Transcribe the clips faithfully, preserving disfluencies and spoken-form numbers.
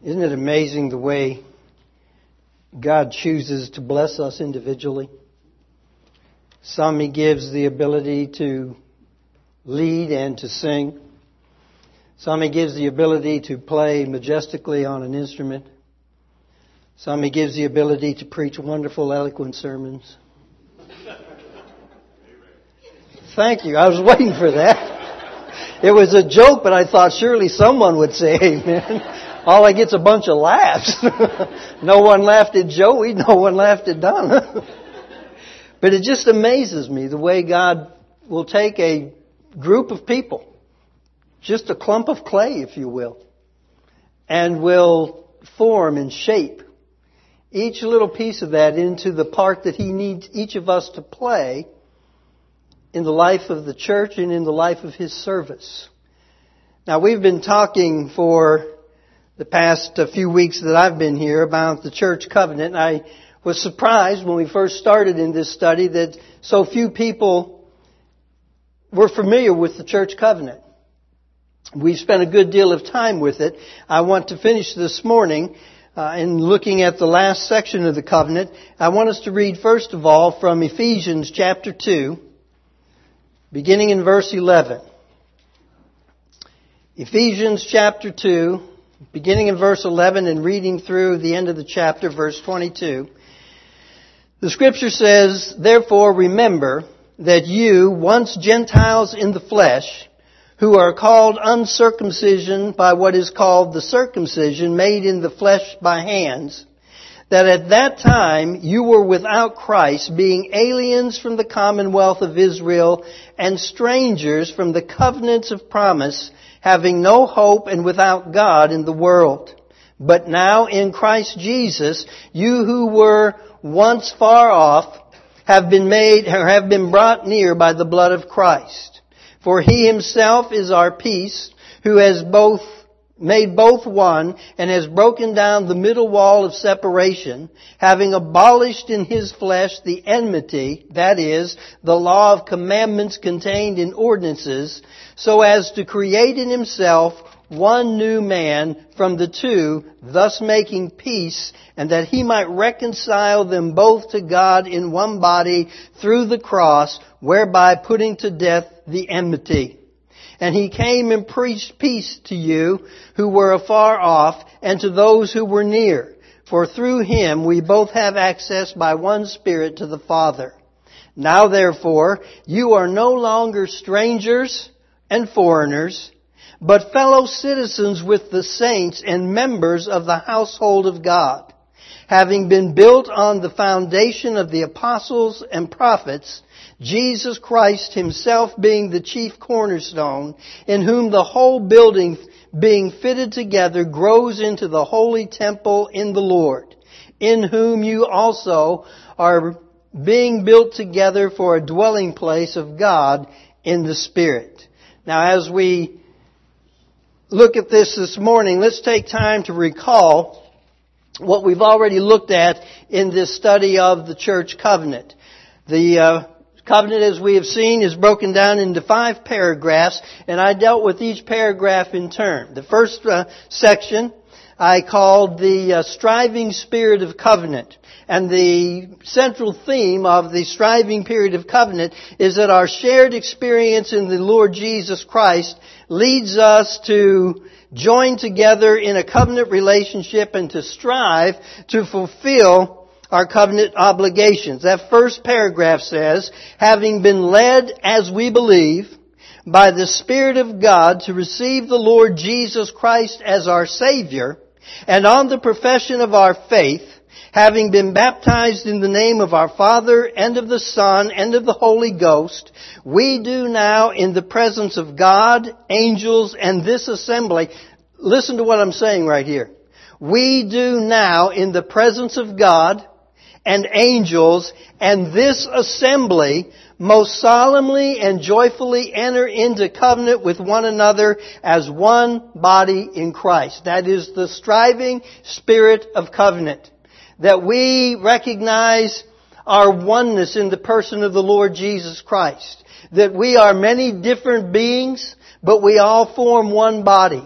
Isn't it amazing the way God chooses to bless us individually? Some He gives the ability to lead and to sing. Some He gives the ability to play majestically on an instrument. Some He gives the ability to preach wonderful, eloquent sermons. Thank you. I was waiting for that. It was a joke, but I thought surely someone would say amen. All I get's a bunch of laughs. No one laughed at Joey. No one laughed at Donna. But it just amazes me the way God will take a group of people, just a clump of clay, if you will, and will form and shape each little piece of that into the part that He needs each of us to play in the life of the church and in the life of His service. Now, we've been talking for the past few weeks that I've been here about the church covenant. I was surprised when we first started in this study that so few people were familiar with the church covenant. We've spent a good deal of time with it. I want to finish this morning uh, in looking at the last section of the covenant. I want us to read first of all from Ephesians chapter two, beginning in verse eleven. Ephesians chapter two, beginning in verse eleven and reading through the end of the chapter, verse twenty-two. The Scripture says, "Therefore remember that you, once Gentiles in the flesh, who are called uncircumcision by what is called the circumcision made in the flesh by hands, that at that time you were without Christ, being aliens from the commonwealth of Israel and strangers from the covenants of promise, having no hope and without God in the world. But now in Christ Jesus, you who were once far off have been made, or have been brought near by the blood of Christ. For He Himself is our peace, who has both made both one, and has broken down the middle wall of separation, having abolished in His flesh the enmity, that is, the law of commandments contained in ordinances, so as to create in Himself one new man from the two, thus making peace, and that He might reconcile them both to God in one body through the cross, whereby putting to death the enmity. And He came and preached peace to you who were afar off, and to those who were near. For through Him we both have access by one Spirit to the Father. Now therefore, you are no longer strangers and foreigners, but fellow citizens with the saints and members of the household of God, having been built on the foundation of the apostles and prophets, Jesus Christ Himself being the chief cornerstone, in whom the whole building being fitted together grows into the holy temple in the Lord, in whom you also are being built together for a dwelling place of God in the Spirit." Now, as we look at this this morning, let's take time to recall what we've already looked at in this study of the church covenant. The uh, covenant, as we have seen, is broken down into five paragraphs, and I dealt with each paragraph in turn. The first uh, section I called the uh, striving spirit of covenant. And the central theme of the striving period of covenant is that our shared experience in the Lord Jesus Christ leads us to join together in a covenant relationship and to strive to fulfill our covenant obligations. That first paragraph says, "Having been led, as we believe, by the Spirit of God to receive the Lord Jesus Christ as our Savior, and on the profession of our faith, having been baptized in the name of our Father and of the Son and of the Holy Ghost, we do now in the presence of God, angels, and this assembly." Listen to what I'm saying right here. We do now in the presence of God and angels and this assembly most solemnly and joyfully enter into covenant with one another as one body in Christ. That is the striving spirit of covenant. That we recognize our oneness in the person of the Lord Jesus Christ. That we are many different beings, but we all form one body.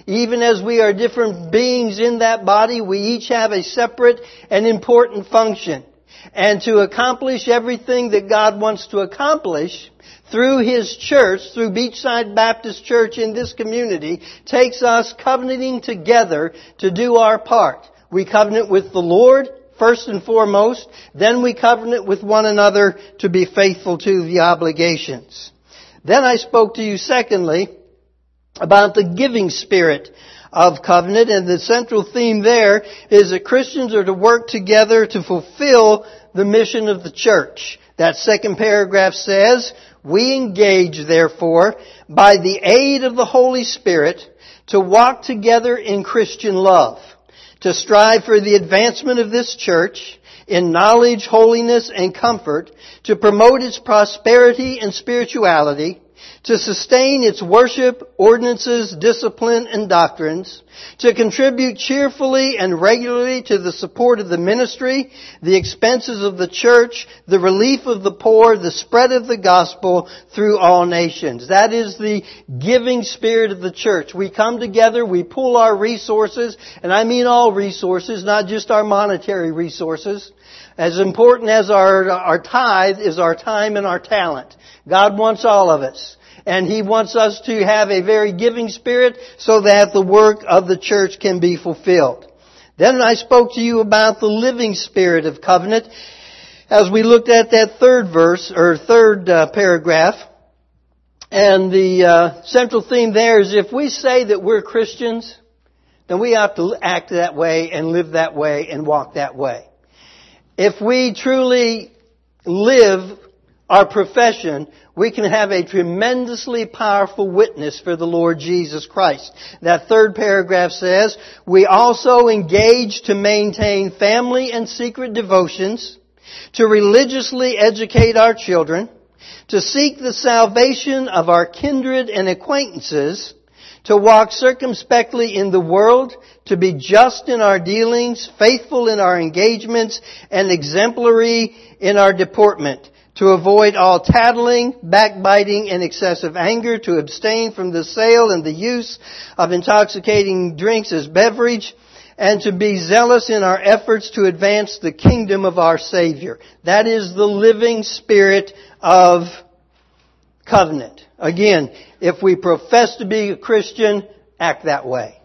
Even as we are different beings in that body, we each have a separate and important function. And to accomplish everything that God wants to accomplish through His church, through Beachside Baptist Church in this community, takes us covenanting together to do our part. We covenant with the Lord, first and foremost. Then we covenant with one another to be faithful to the obligations. Then I spoke to you, secondly, about the giving spirit of covenant. And the central theme there is that Christians are to work together to fulfill the mission of the church. That second paragraph says, we engage, therefore, by the aid of the Holy Spirit, to walk together in Christian love, to strive for the advancement of this church in knowledge, holiness, and comfort, to promote its prosperity and spirituality, to sustain its worship, ordinances, discipline, and doctrines, to contribute cheerfully and regularly to the support of the ministry, the expenses of the church, the relief of the poor, the spread of the gospel through all nations. That is the giving spirit of the church. We come together, we pool our resources, and I mean all resources, not just our monetary resources. As important as our, our tithe is our time and our talent. God wants all of us. And He wants us to have a very giving spirit so that the work of the church can be fulfilled. Then I spoke to you about the living spirit of covenant as we looked at that third verse, or third uh, paragraph. And the uh, central theme there is if we say that we're Christians, then we have to act that way and live that way and walk that way. If we truly live our profession, we can have a tremendously powerful witness for the Lord Jesus Christ. That third paragraph says, we also engage to maintain family and secret devotions, to religiously educate our children, to seek the salvation of our kindred and acquaintances, to walk circumspectly in the world, to be just in our dealings, faithful in our engagements, and exemplary in our deportment, to avoid all tattling, backbiting, and excessive anger, to abstain from the sale and the use of intoxicating drinks as beverage, and to be zealous in our efforts to advance the kingdom of our Savior. That is the living spirit of covenant. Again, if we profess to be a Christian, act that way.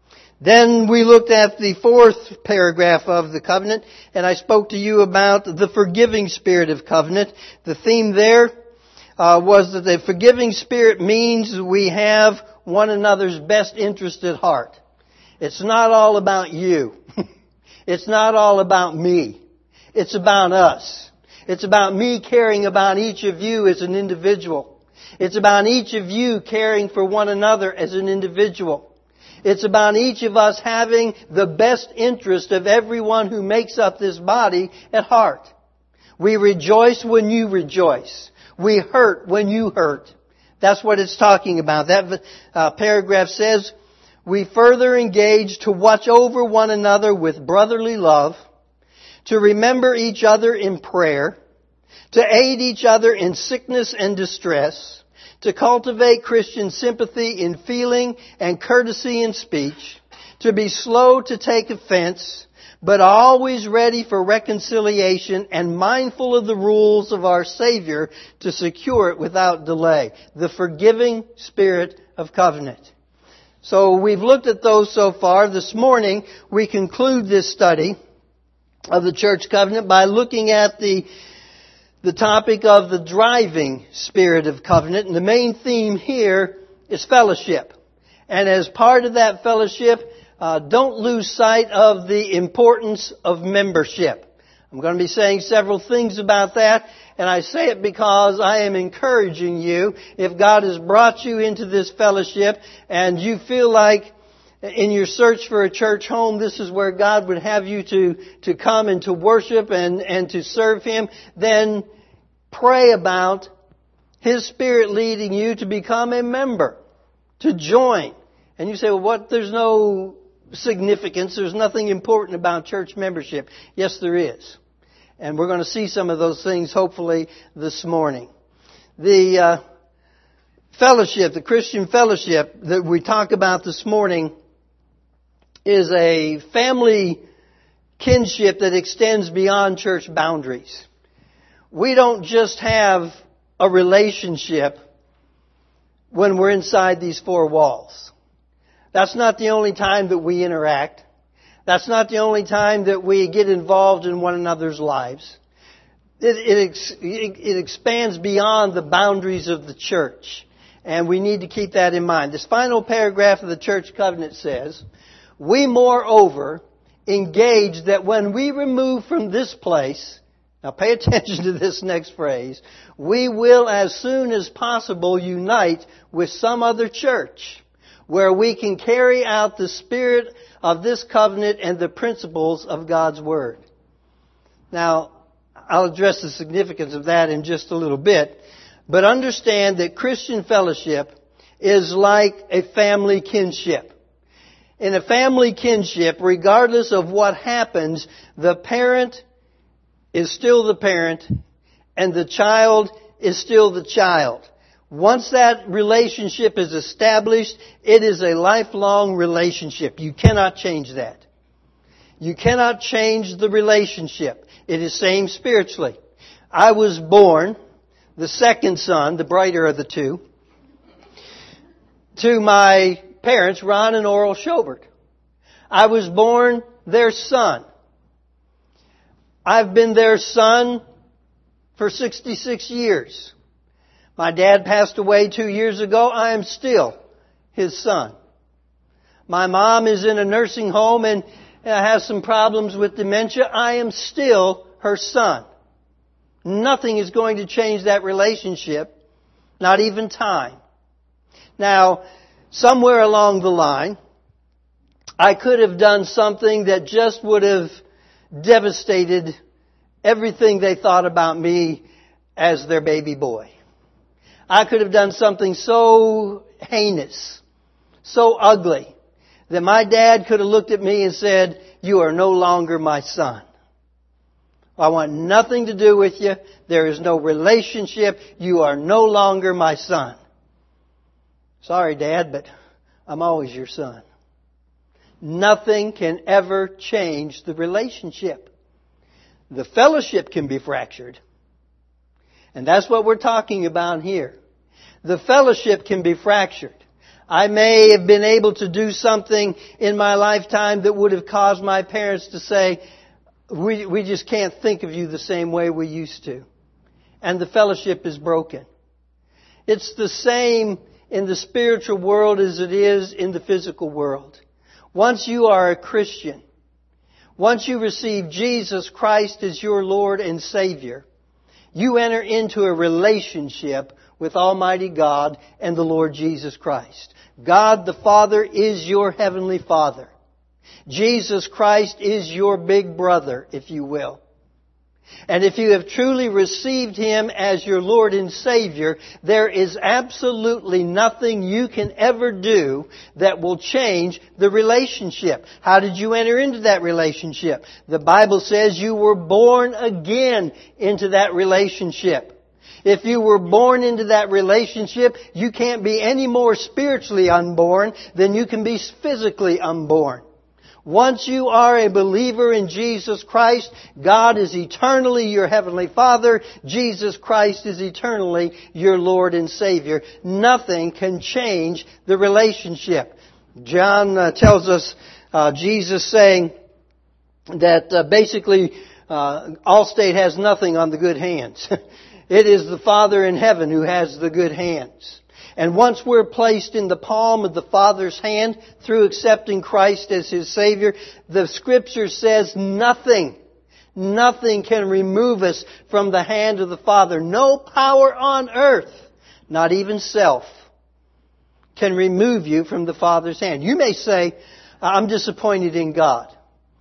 Then we looked at the fourth paragraph of the covenant, and I spoke to you about the forgiving spirit of covenant. The theme there uh, was that the forgiving spirit means we have one another's best interest at heart. It's not all about you. It's not all about me. It's about us. It's about me caring about each of you as an individual. It's about each of you caring for one another as an individual. It's about each of us having the best interest of everyone who makes up this body at heart. We rejoice when you rejoice. We hurt when you hurt. That's what it's talking about. That uh, paragraph says, we further engage to watch over one another with brotherly love, to remember each other in prayer, to aid each other in sickness and distress, to cultivate Christian sympathy in feeling and courtesy in speech, to be slow to take offense, but always ready for reconciliation and mindful of the rules of our Savior to secure it without delay. The forgiving spirit of covenant. So we've looked at those so far. This morning we conclude this study of the church covenant by looking at the The topic of the driving spirit of covenant. And the main theme here is fellowship. And as part of that fellowship, uh, don't lose sight of the importance of membership. I'm going to be saying several things about that. And I say it because I am encouraging you, if God has brought you into this fellowship and you feel like in your search for a church home, this is where God would have you to, to come and to worship and, and to serve Him, then pray about His Spirit leading you to become a member, to join. And you say, well, what? There's no significance. There's nothing important about church membership. Yes, there is. And we're going to see some of those things hopefully this morning. The uh, fellowship, the Christian fellowship that we talk about this morning, is a family kinship that extends beyond church boundaries. We don't just have a relationship when we're inside these four walls. That's not the only time that we interact. That's not the only time that we get involved in one another's lives. It, it, it expands beyond the boundaries of the church. And we need to keep that in mind. This final paragraph of the church covenant says, "We moreover engage that when we remove from this place," now pay attention to this next phrase, "we will as soon as possible unite with some other church where we can carry out the spirit of this covenant and the principles of God's Word." Now, I'll address the significance of that in just a little bit. But understand that Christian fellowship is like a family kinship. In a family kinship, regardless of what happens, the parent is still the parent and the child is still the child. Once that relationship is established, it is a lifelong relationship. You cannot change that. You cannot change the relationship. It is same spiritually. I was born the second son, the brighter of the two, to my parents, Ron and Oral Schobert. I was born their son. I've been their son for sixty-six years. My dad passed away two years ago. I am still his son. My mom is in a nursing home and has some problems with dementia. I am still her son. Nothing is going to change that relationship, not even time. Now, somewhere along the line, I could have done something that just would have devastated everything they thought about me as their baby boy. I could have done something so heinous, so ugly, that my dad could have looked at me and said, "You are no longer my son. I want nothing to do with you. There is no relationship. You are no longer my son." Sorry, Dad, but I'm always your son. Nothing can ever change the relationship. The fellowship can be fractured. And that's what we're talking about here. The fellowship can be fractured. I may have been able to do something in my lifetime that would have caused my parents to say, We, we just can't think of you the same way we used to. And the fellowship is broken. It's the same in the spiritual world as it is in the physical world. Once you are a Christian, once you receive Jesus Christ as your Lord and Savior, you enter into a relationship with Almighty God and the Lord Jesus Christ. God the Father is your Heavenly Father. Jesus Christ is your big brother, if you will. And if you have truly received Him as your Lord and Savior, there is absolutely nothing you can ever do that will change the relationship. How did you enter into that relationship? The Bible says you were born again into that relationship. If you were born into that relationship, you can't be any more spiritually unborn than you can be physically unborn. Once you are a believer in Jesus Christ, God is eternally your Heavenly Father. Jesus Christ is eternally your Lord and Savior. Nothing can change the relationship. John uh, tells us, uh, Jesus saying that uh, basically uh, Allstate has nothing on the good hands. It is the Father in heaven who has the good hands. And once we're placed in the palm of the Father's hand through accepting Christ as His Savior, the Scripture says nothing, nothing can remove us from the hand of the Father. No power on earth, not even self, can remove you from the Father's hand. You may say, "I'm disappointed in God."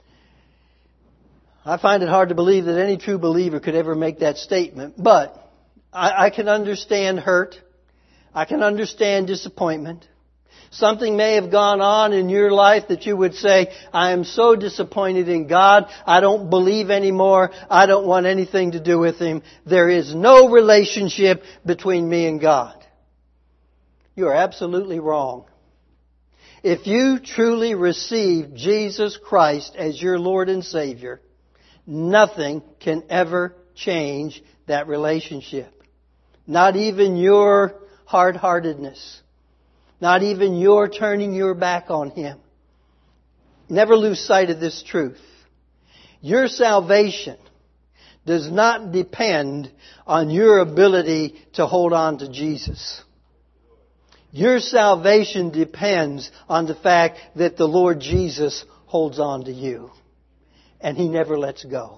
I find it hard to believe that any true believer could ever make that statement, but I, I can understand hurt. I can understand disappointment. Something may have gone on in your life that you would say, "I am so disappointed in God. I don't believe anymore. I don't want anything to do with Him. There is no relationship between me and God." you are absolutely wrong. If you truly receive Jesus Christ as your Lord and Savior, nothing can ever change that relationship. Not even your hard-heartedness. Not even your turning your back on Him. Never lose sight of this truth. Your salvation does not depend on your ability to hold on to Jesus. Your salvation depends on the fact that the Lord Jesus holds on to you. And He never lets go.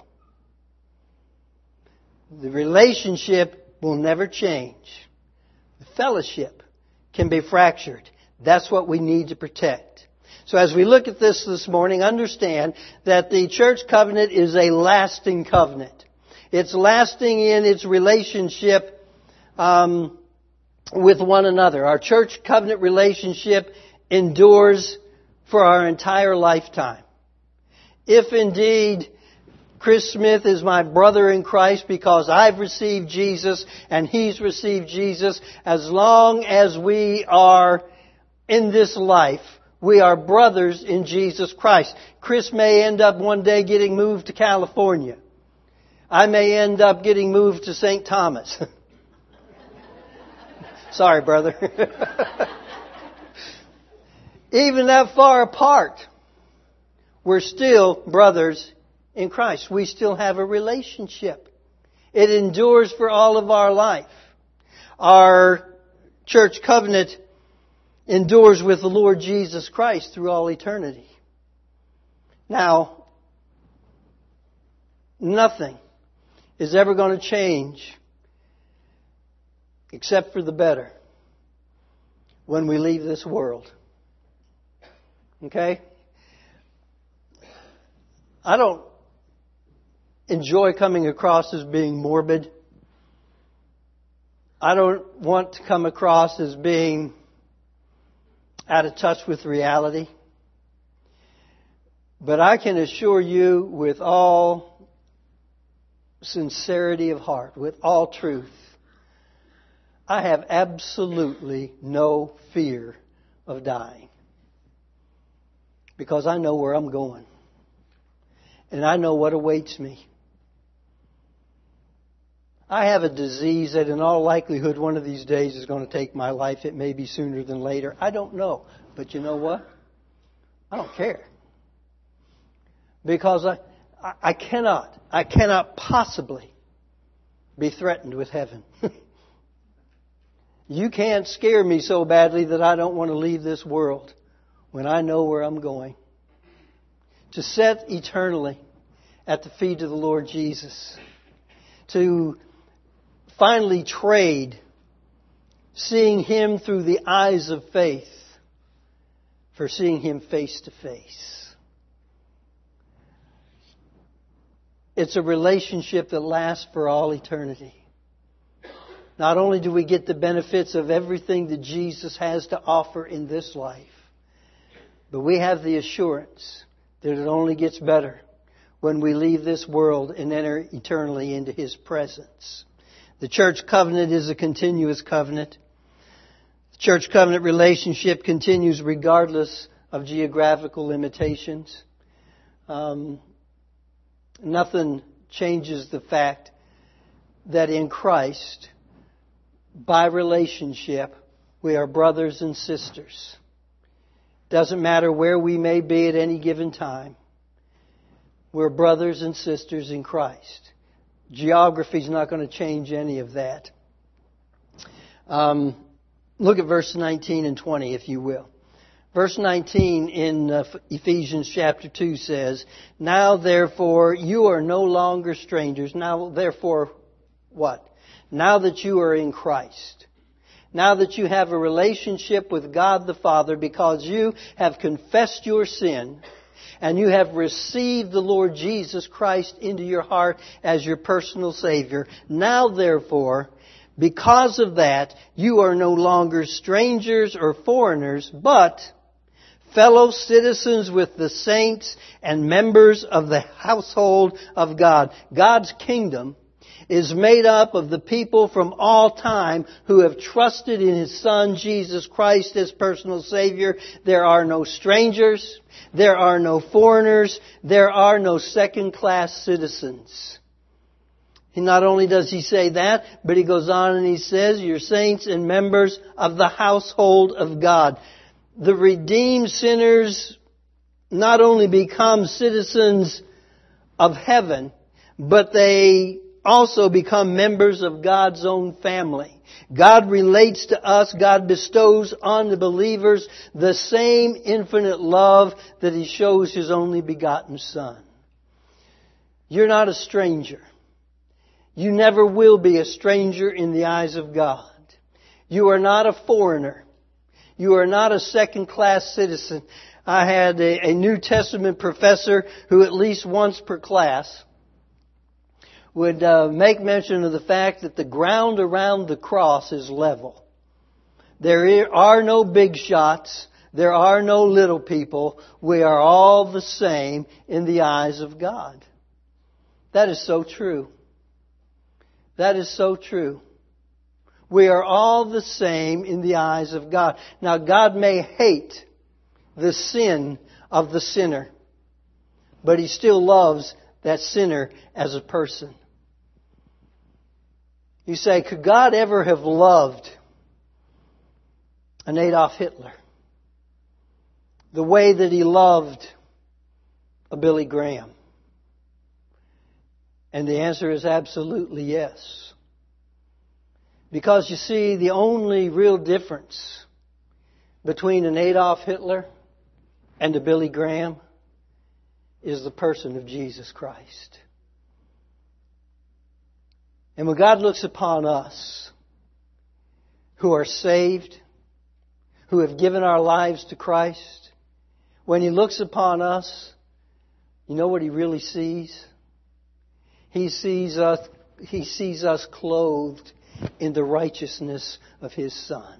The relationship will never change. The fellowship can be fractured. That's what we need to protect. So as we look at this this morning, understand that the church covenant is a lasting covenant. It's lasting in its relationship um, with one another. Our church covenant relationship endures for our entire lifetime. If indeed Chris Smith is my brother in Christ because I've received Jesus and he's received Jesus, as long as we are in this life, we are brothers in Jesus Christ. Chris may end up one day getting moved to California. I may end up getting moved to Saint Thomas. Sorry, brother. Even that far apart, we're still brothers in Christ. We still have a relationship. It endures for all of our life. Our church covenant endures with the Lord Jesus Christ through all eternity. Now, nothing is ever going to change except for the better when we leave this world. Okay? I don't enjoy coming across as being morbid. I don't want to come across as being out of touch with reality. But I can assure you with all sincerity of heart, with all truth, I have absolutely no fear of dying. Because I know where I'm going. And I know what awaits me. I have a disease that in all likelihood one of these days is going to take my life. It may be sooner than later. I don't know. But you know what? I don't care. Because I, I, I cannot, I cannot possibly be threatened with heaven. You can't scare me so badly that I don't want to leave this world when I know where I'm going. To sit eternally at the feet of the Lord Jesus. To finally trade seeing Him through the eyes of faith for seeing Him face to face. It's a relationship that lasts for all eternity. Not only do we get the benefits of everything that Jesus has to offer in this life, but we have the assurance that it only gets better when we leave this world and enter eternally into His presence. The church covenant is a continuous covenant. The church covenant relationship continues regardless of geographical limitations. Um, nothing changes the fact that in Christ, by relationship, we are brothers and sisters. Doesn't matter where we may be at any given time. We're brothers and sisters in Christ. Geography is not going to change any of that. Um, look at verse nineteen and twenty, if you will. Verse nineteen in uh, Ephesians chapter two says, "Now therefore you are no longer strangers." Now therefore what? Now that you are in Christ. Now that you have a relationship with God the Father because you have confessed your sin and you have received the Lord Jesus Christ into your heart as your personal Savior. Now therefore, because of that, you are no longer strangers or foreigners, but fellow citizens with the saints and members of the household of God. God's kingdom is made up of the people from all time who have trusted in His Son, Jesus Christ, as personal Savior. There are no strangers. There are no foreigners. There are no second-class citizens. And not only does He say that, but He goes on and He says, you're saints and members of the household of God. The redeemed sinners not only become citizens of heaven, but they also become members of God's own family. God relates to us, God bestows on the believers the same infinite love that He shows His only begotten Son. You're not a stranger. You never will be a stranger in the eyes of God. You are not a foreigner. You are not a second-class citizen. I had a, a New Testament professor who at least once per class would uh, make mention of the fact that the ground around the cross is level. There are no big shots. There are no little people. We are all the same in the eyes of God. That is so true. That is so true. We are all the same in the eyes of God. Now, God may hate the sin of the sinner, but He still loves that sinner as a person. You say, could God ever have loved an Adolf Hitler the way that He loved a Billy Graham? And the answer is absolutely yes. Because you see, the only real difference between an Adolf Hitler and a Billy Graham is the person of Jesus Christ. And when God looks upon us who are saved, who have given our lives to Christ, when He looks upon us, you know what He really sees? He sees us, He sees us clothed in the righteousness of His Son.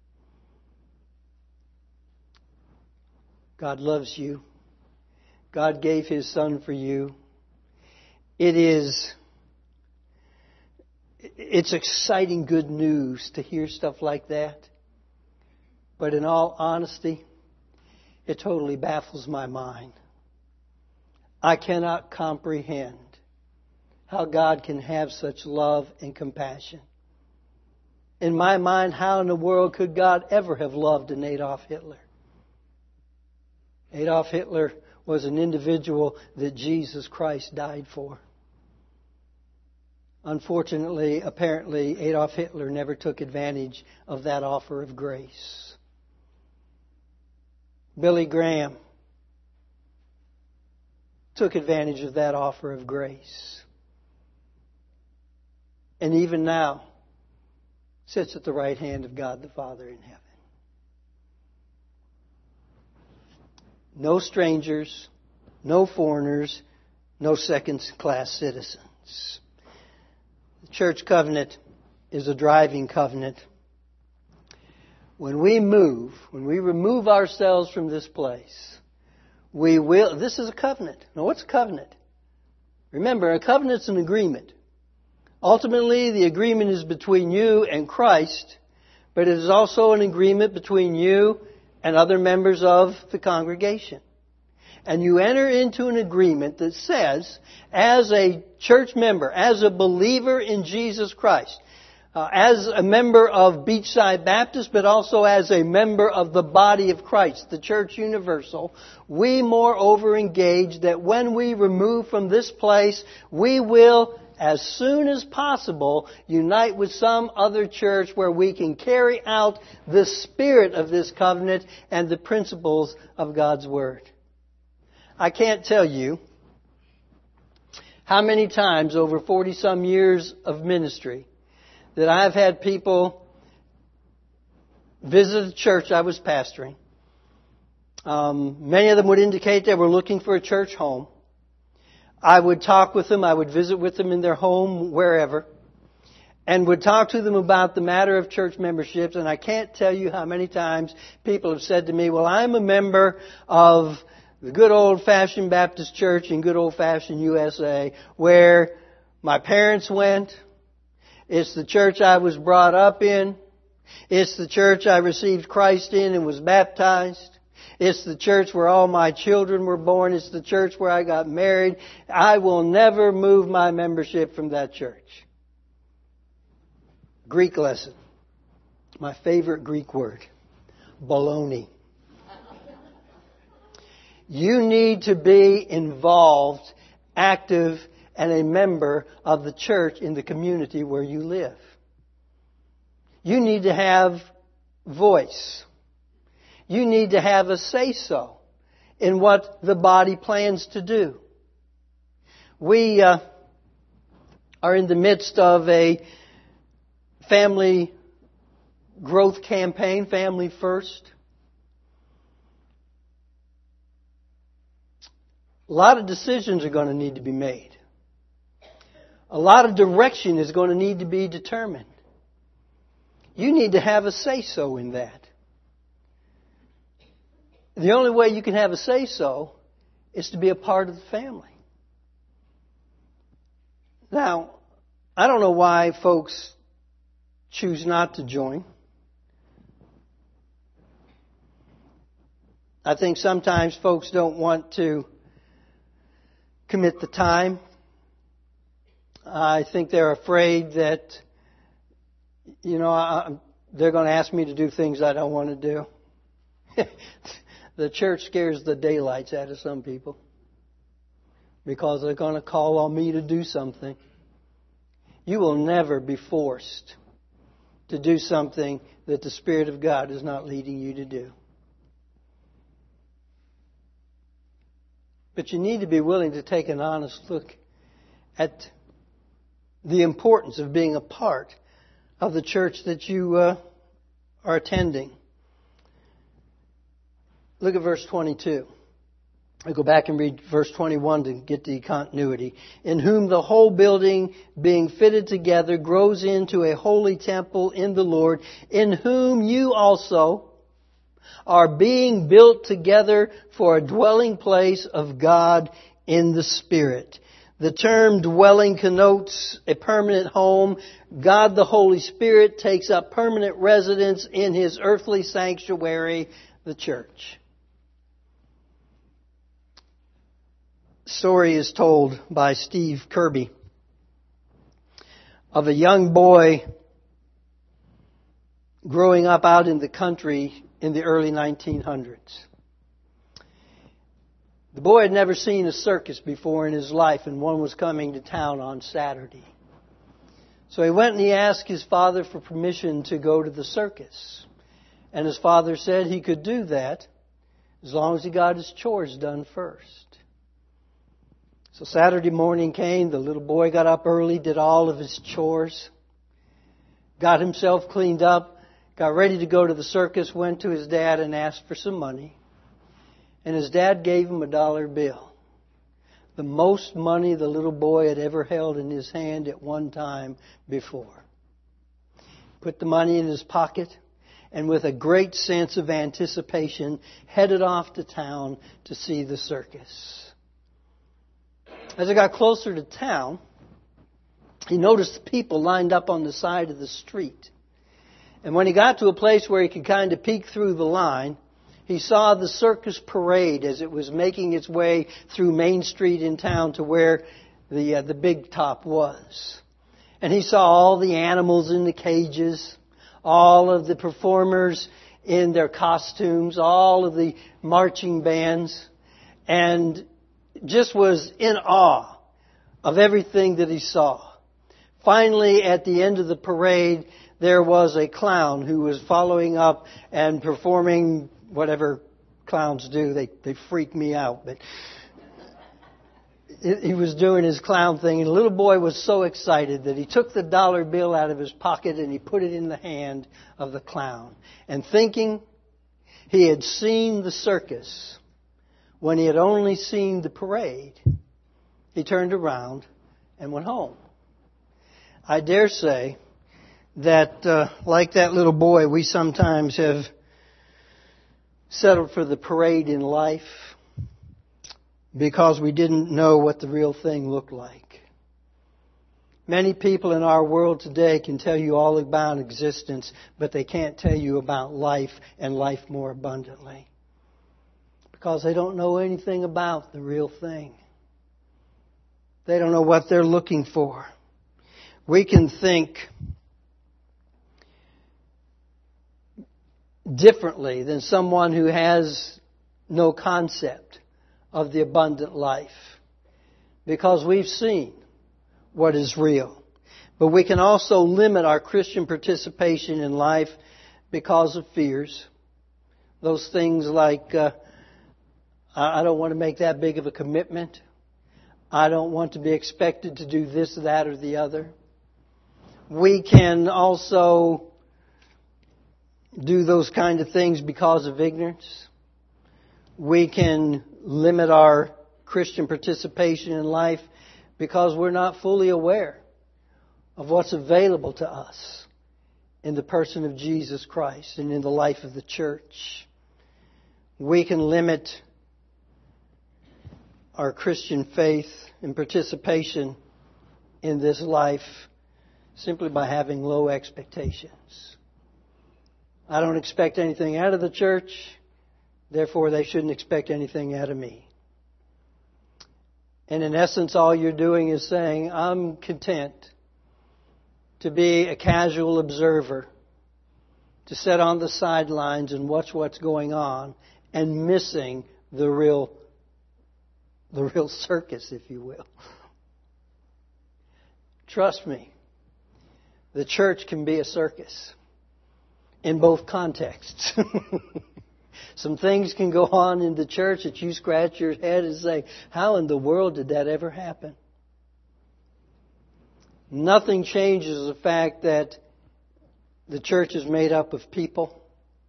God loves you. God gave His Son for you. It is, it's exciting good news to hear stuff like that. But in all honesty, it totally baffles my mind. I cannot comprehend how God can have such love and compassion. In my mind, how in the world could God ever have loved an Adolf Hitler? Adolf Hitler was an individual that Jesus Christ died for. Unfortunately, apparently, Adolf Hitler never took advantage of that offer of grace. Billy Graham took advantage of that offer of grace. And even now, sits at the right hand of God the Father in heaven. No strangers, no foreigners, no second-class citizens. The church covenant is a driving covenant. When we move, when we remove ourselves from this place, we will... This is a covenant. Now, what's a covenant? Remember, a covenant's an agreement. Ultimately, the agreement is between you and Christ, but it is also an agreement between you and other members of the congregation. And you enter into an agreement that says, as a church member, as a believer in Jesus Christ, uh, as a member of Beachside Baptist, but also as a member of the body of Christ, the Church Universal, we moreover engage that when we remove from this place, we will, as soon as possible, unite with some other church where we can carry out the spirit of this covenant and the principles of God's Word. I can't tell you how many times over forty-some years of ministry that I've had people visit the church I was pastoring. Um, many of them would indicate they were looking for a church home. I would talk with them. I would visit with them in their home, wherever, and would talk to them about the matter of church memberships. And I can't tell you how many times people have said to me, well, I'm a member of the good old-fashioned Baptist church in good old-fashioned U S A, where my parents went. It's the church I was brought up in. It's the church I received Christ in and was baptized. It's the church where all my children were born. It's the church where I got married. I will never move my membership from that church. Greek lesson. My favorite Greek word. Baloney. You need to be involved, active, and a member of the church in the community where you live. You need to have voice. You need to have a say-so in what the body plans to do. We uh, are in the midst of a family growth campaign, Family First. A lot of decisions are going to need to be made. A lot of direction is going to need to be determined. You need to have a say-so in that. The only way you can have a say-so is to be a part of the family. Now, I don't know why folks choose not to join. I think sometimes folks don't want to commit the time. I think they're afraid that, you know, I, they're going to ask me to do things I don't want to do. The church scares the daylights out of some people because they're going to call on me to do something. You will never be forced to do something that the Spirit of God is not leading you to do. But you need to be willing to take an honest look at the importance of being a part of the church that you uh, are attending. Look at verse twenty-two. I'll go back and read verse twenty-one to get the continuity. In whom the whole building, being fitted together, grows into a holy temple in the Lord, in whom you also are being built together for a dwelling place of God in the Spirit. The term dwelling connotes a permanent home. God the Holy Spirit takes up permanent residence in His earthly sanctuary, the church. Story is told by Steve Kirby of a young boy growing up out in the country in the early nineteen hundreds. The boy had never seen a circus before in his life, and one was coming to town on Saturday. So he went and he asked his father for permission to go to the circus. And his father said he could do that as long as he got his chores done first. So Saturday morning came, the little boy got up early, did all of his chores, got himself cleaned up, got ready to go to the circus, went to his dad and asked for some money. And his dad gave him a dollar bill. The most money the little boy had ever held in his hand at one time before. Put the money in his pocket and with a great sense of anticipation headed off to town to see the circus. As he got closer to town, he noticed people lined up on the side of the street. And when he got to a place where he could kind of peek through the line, he saw the circus parade as it was making its way through Main Street in town to where the uh, the big top was. And he saw all the animals in the cages, all of the performers in their costumes, all of the marching bands, and just was in awe of everything that he saw. Finally, at the end of the parade, there was a clown who was following up and performing whatever clowns do. They they freak me out, but he was doing his clown thing, and the little boy was so excited that he took the dollar bill out of his pocket and he put it in the hand of the clown. And thinking he had seen the circus when he had only seen the parade, he turned around and went home. I dare say that, uh, like that little boy, we sometimes have settled for the parade in life because we didn't know what the real thing looked like. Many people in our world today can tell you all about existence, but they can't tell you about life and life more abundantly. Because they don't know anything about the real thing. They don't know what they're looking for. We can think differently than someone who has no concept of the abundant life. Because we've seen what is real. But we can also limit our Christian participation in life because of fears. Those things like, uh, I don't want to make that big of a commitment. I don't want to be expected to do this, that, or the other. We can also do those kind of things because of ignorance. We can limit our Christian participation in life because we're not fully aware of what's available to us in the person of Jesus Christ and in the life of the church. We can limit our Christian faith and participation in this life simply by having low expectations. I don't expect anything out of the church, therefore they shouldn't expect anything out of me. And in essence, all you're doing is saying, I'm content to be a casual observer, to sit on the sidelines and watch what's going on, and missing the real, the real circus, if you will. Trust me, the church can be a circus in both contexts. Some things can go on in the church that you scratch your head and say, how in the world did that ever happen? Nothing changes the fact that the church is made up of people.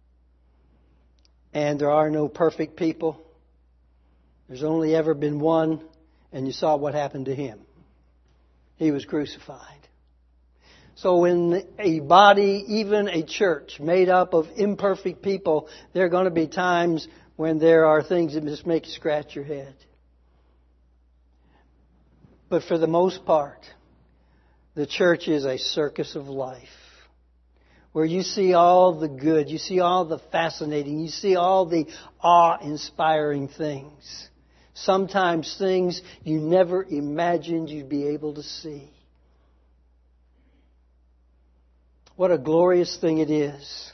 And there are no perfect people. There's only ever been one, and you saw what happened to him. He was crucified. So in a body, even a church made up of imperfect people, there are going to be times when there are things that just make you scratch your head. But for the most part, the church is a circus of life, where you see all the good, you see all the fascinating, you see all the awe-inspiring things. Sometimes things you never imagined you'd be able to see. What a glorious thing it is.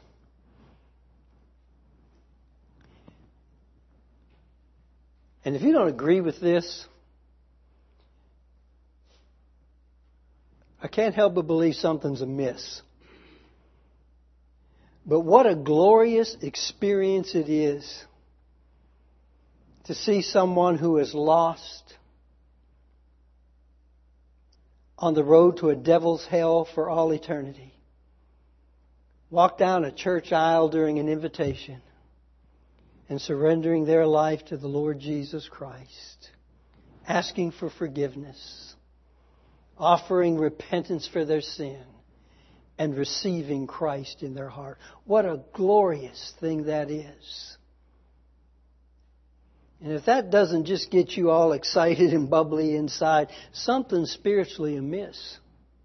And if you don't agree with this, I can't help but believe something's amiss. But what a glorious experience it is to see someone who is lost on the road to a devil's hell for all eternity walk down a church aisle during an invitation and surrendering their life to the Lord Jesus Christ, asking for forgiveness, offering repentance for their sin, and receiving Christ in their heart. What a glorious thing that is. And if that doesn't just get you all excited and bubbly inside, something's spiritually amiss.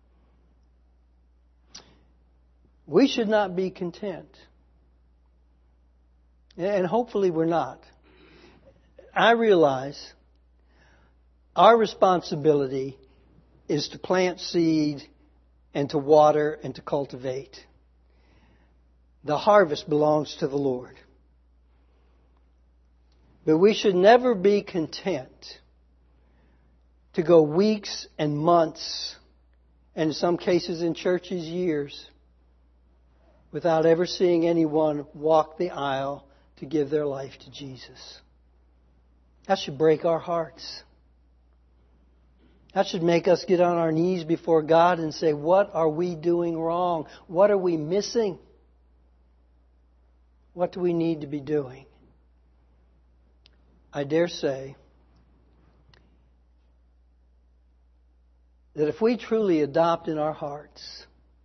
We should not be content. And hopefully we're not. I realize our responsibility is to plant seed and to water and to cultivate. The harvest belongs to the Lord. But we should never be content to go weeks and months, and in some cases in churches years, without ever seeing anyone walk the aisle to give their life to Jesus. That should break our hearts. That should make us get on our knees before God and say, what are we doing wrong? What are we missing? What do we need to be doing? I dare say that if we truly adopt in our hearts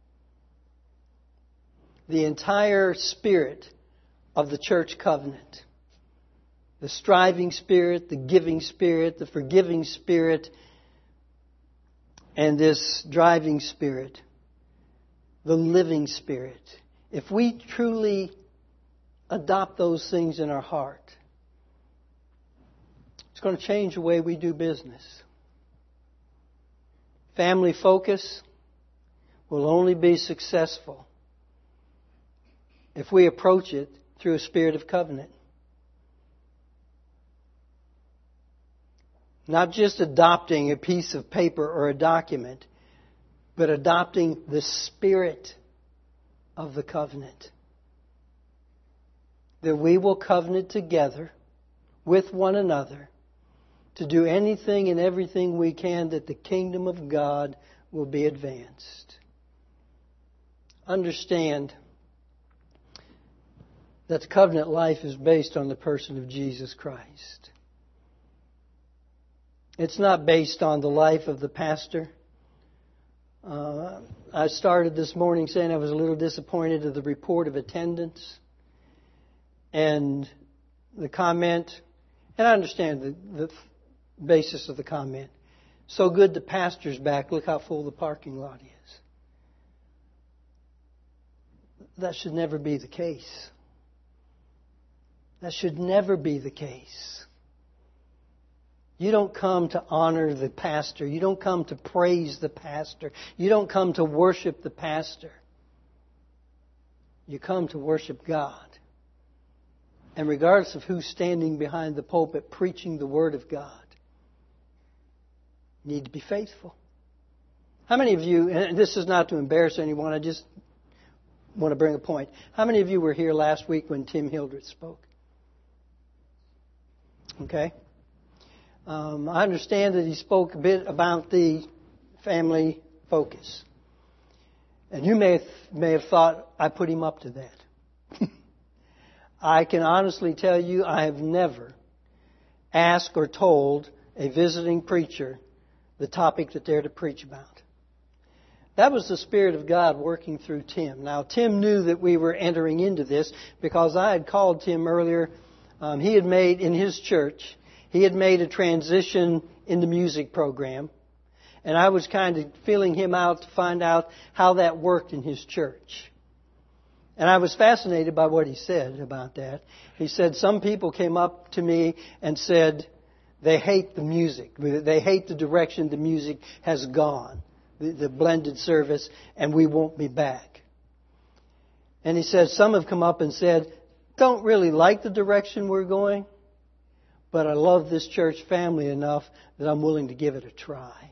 the entire spirit of the church covenant, the striving spirit, the giving spirit, the forgiving spirit, and this driving Spirit, the living Spirit, if we truly adopt those things in our heart, it's going to change the way we do business. Family focus will only be successful if we approach it through a spirit of covenant. Not just adopting a piece of paper or a document, but adopting the spirit of the covenant. That we will covenant together with one another to do anything and everything we can that the kingdom of God will be advanced. Understand that the covenant life is based on the person of Jesus Christ. It's not based on the life of the pastor. Uh, I started this morning saying I was a little disappointed at the report of attendance and the comment, and I understand the, the basis of the comment. So good the pastor's back, look how full the parking lot is. That should never be the case. That should never be the case. You don't come to honor the pastor. You don't come to praise the pastor. You don't come to worship the pastor. You come to worship God. And regardless of who's standing behind the pulpit preaching the Word of God, you need to be faithful. How many of you, and this is not to embarrass anyone, I just want to bring a point. How many of you were here last week when Tim Hildreth spoke? Okay. Um, I understand that he spoke a bit about the family focus. And you may have, may have thought I put him up to that. I can honestly tell you I have never asked or told a visiting preacher the topic that they're to preach about. That was the Spirit of God working through Tim. Now, Tim knew that we were entering into this because I had called Tim earlier. Um, he had made, in his church, he had made a transition in the music program. And I was kind of feeling him out to find out how that worked in his church. And I was fascinated by what he said about that. He said some people came up to me and said they hate the music. They hate the direction the music has gone, the, the blended service, and we won't be back. And he said some have come up and said, don't really like the direction we're going, but I love this church family enough that I'm willing to give it a try.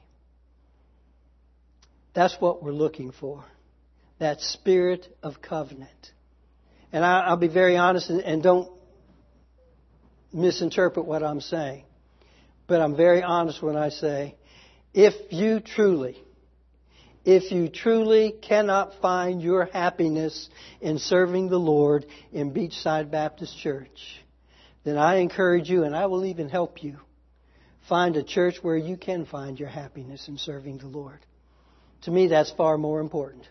That's what we're looking for. That spirit of covenant. And I, I'll be very honest and, and don't misinterpret what I'm saying. But I'm very honest when I say, if you truly, if you truly cannot find your happiness in serving the Lord in Beachside Baptist Church, then I encourage you, and I will even help you, find a church where you can find your happiness in serving the Lord. To me, that's far more important.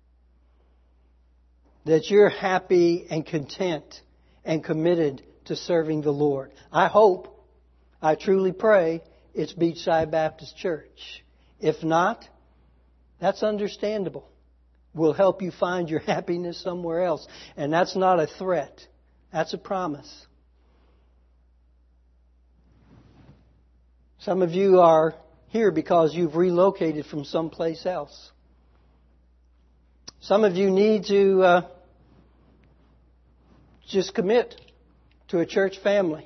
That you're happy and content and committed to serving the Lord. I hope, I truly pray, it's Beachside Baptist Church. If not, that's understandable. We'll help you find your happiness somewhere else. And that's not a threat. That's a promise. Some of you are here because you've relocated from someplace else. Some of you need to uh, just commit to a church family.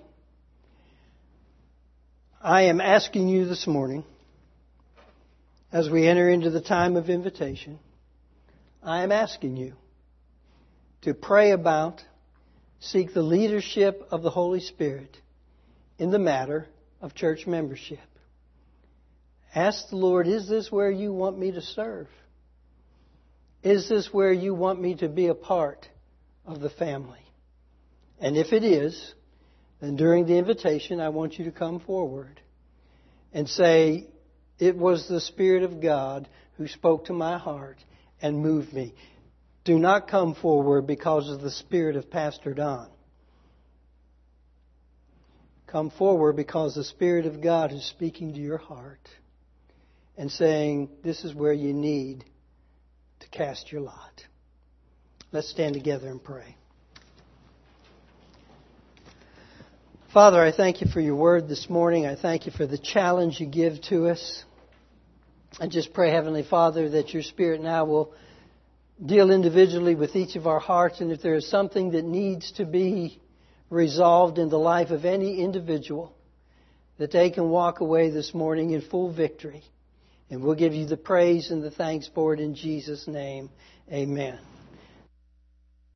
I am asking you this morning, as we enter into the time of invitation, I am asking you to pray about, seek the leadership of the Holy Spirit in the matter of church membership. Ask the Lord, is this where you want me to serve? Is this where you want me to be a part of the family? And if it is, then during the invitation, I want you to come forward and say, it was the Spirit of God who spoke to my heart and moved me. Do not come forward because of the spirit of Pastor Don. Come forward because the Spirit of God is speaking to your heart. and saying, this is where you need to cast your lot. Let's stand together and pray. Father, I thank you for your word this morning. I thank you for the challenge you give to us. I just pray, Heavenly Father, that your Spirit now will deal individually with each of our hearts. And if there is something that needs to be resolved in the life of any individual, that they can walk away this morning in full victory. And we'll give you the praise and the thanks for it in Jesus' name. Amen.